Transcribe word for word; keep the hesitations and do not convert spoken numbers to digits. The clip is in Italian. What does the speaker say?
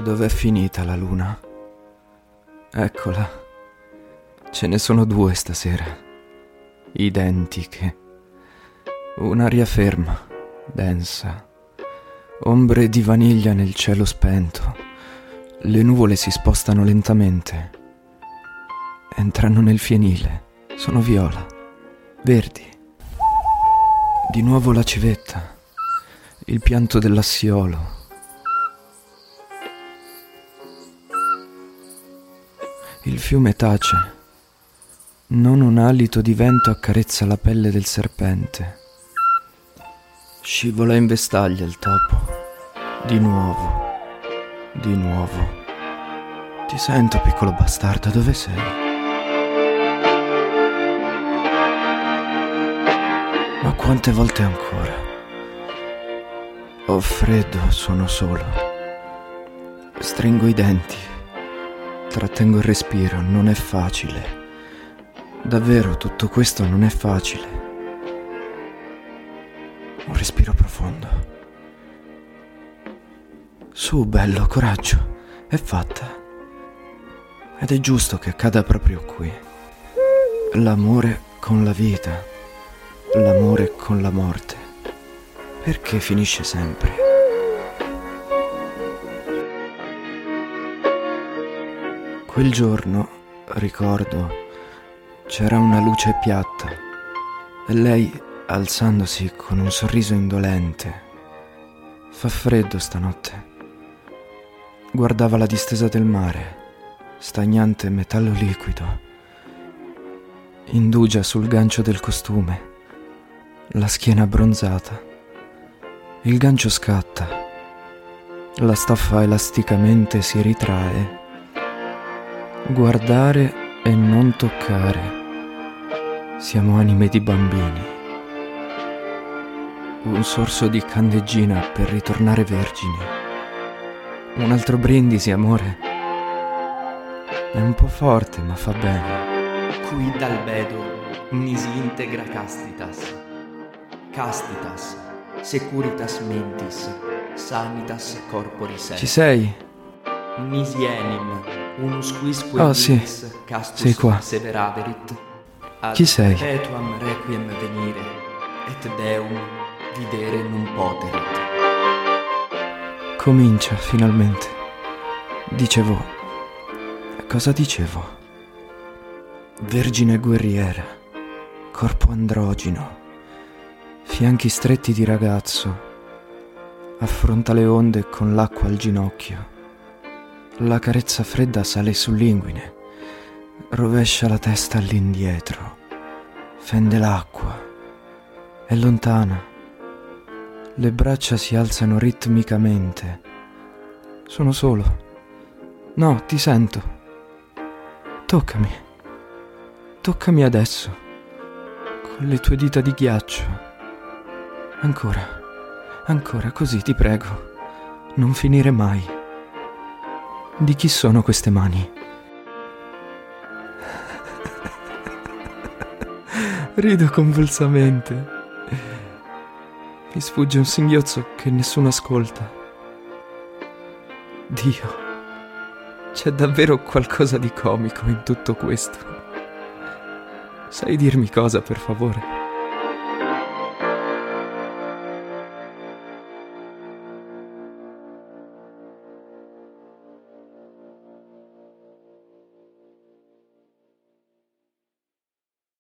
Dov'è finita la luna? Eccola. Ce ne sono due stasera, identiche. Un'aria ferma, densa, ombre di vaniglia nel cielo spento. Le nuvole si spostano lentamente. Entrano nel fienile. Sono viola, verdi. Di nuovo la civetta, il pianto dell'assiolo. Il fiume tace. Non un alito di vento accarezza la pelle del serpente. Scivola in vestaglia il topo. Di nuovo. Di nuovo. Ti sento, piccolo bastardo, dove sei? Ma quante volte ancora? Ho freddo, sono solo. Stringo i denti. Trattengo il respiro, non è facile. Davvero, tutto questo non è facile. Un respiro profondo. Su, bello, coraggio. È fatta. Ed è giusto che accada proprio qui. L'amore con la vita. L'amore con la morte. Perché finisce sempre? Quel giorno, ricordo, c'era una luce piatta e lei, alzandosi con un sorriso indolente. Fa freddo stanotte. Guardava la distesa del mare, stagnante metallo liquido. Indugia sul gancio del costume, la schiena abbronzata. Il gancio scatta, la stoffa elasticamente si ritrae. Guardare e non toccare. Siamo anime di bambini. Un sorso di candeggina per ritornare vergini. Un altro brindisi, amore. È un po' forte, ma fa bene. Quid albedo nisi integra castitas. Castitas, securitas mentis, sanitas corporis est. Ci sei? Nisi enim, unus quisque oh, sì. castus sei qua. Severaverit. Ad Chi sei? perpetuam requiem venire, et Deum videre non poterit. Comincia, finalmente. Dicevo... Cosa dicevo? Vergine guerriera, corpo androgino, fianchi stretti di ragazzo, affronta le onde con l'acqua al ginocchio. La carezza fredda sale sull'inguine, rovescia la testa all'indietro, fende l'acqua, è lontana. Le braccia si alzano ritmicamente. Sono solo. No, ti sento. Toccami. Toccami adesso, con le tue dita di ghiaccio. Ancora, ancora, così ti prego. Non finire mai. Di chi sono queste mani? Rido convulsamente. Mi sfugge un singhiozzo che nessuno ascolta. Dio, c'è davvero qualcosa di comico in tutto questo. Sai dirmi cosa, per favore?